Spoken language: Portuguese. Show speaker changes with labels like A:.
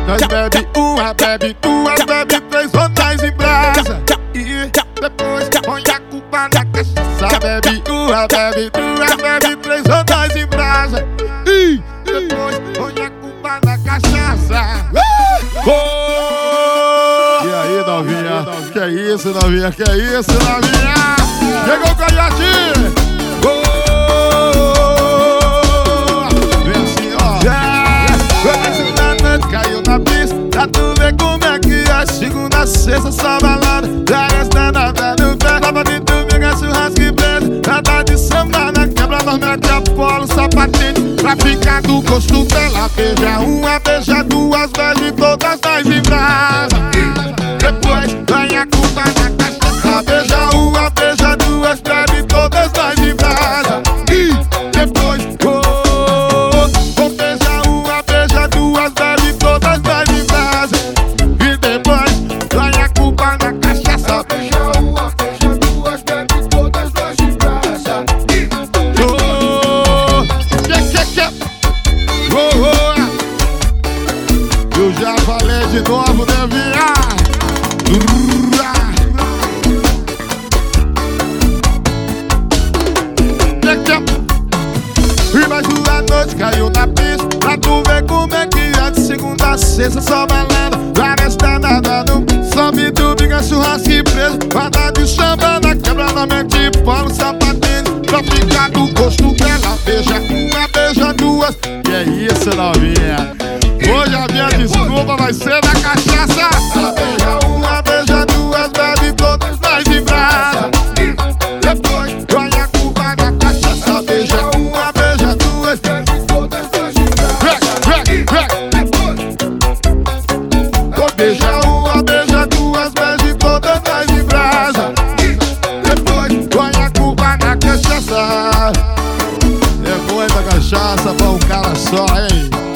A: Nós bebe uma, bebe duas, bebe três, outras em brasa. E depois põe a culpa na cachaça. Bebe uma, bebe duas, bebe três, outras em brasa. E depois põe a culpa na cachaça. E aí, novinha? Que é isso, novinha? Que é isso, novinha? Chegou o Coyote! Vem assim, ó. Caiu na pista, pra tu ver como é que é. Segunda, sexta, só balada. Já gasta nada no pé. Tava de domingo, churrasco e preto. Nada de samba na quebra, nós mete a polo, sapatinho. Pra ficar do gosto dela. Beija uma, beija duas, beija todas nós em brasa. Depois ganha a culpa na cachaça. Beija uma, beija duas, bebe todas nós em brasa. E depois, beija uma, beija duas, bebe todas nós em brasa. E depois ganha a culpa na cachaça.
B: Beija uma, beija duas, bebe todas nós em brasa.
A: Eu já falei de novo, né, viado? E mais uma noite caiu na pista. Pra tu ver como é que é. De segunda a sexta só balada. Várias danadas no sobe domingo, churrasco e preso. Vada de samba na quebra, na mente polo, sapatinho. Pra ficar do gosto dela. Beija uma, beija duas. Que é isso, novinha? Hoje a minha desculpa vai ser da cachaça. Ela beija uma, beija duas, bebe todas nós em brasa. Depois ganha a culpa da cachaça. Beija uma, beija duas,
B: Bebe todas nós em brasa.
A: beija uma, beija duas, bebe todas nós em brasa. Depois ganha a culpa da cachaça. É boa essa cachaça pra um cara só, hein?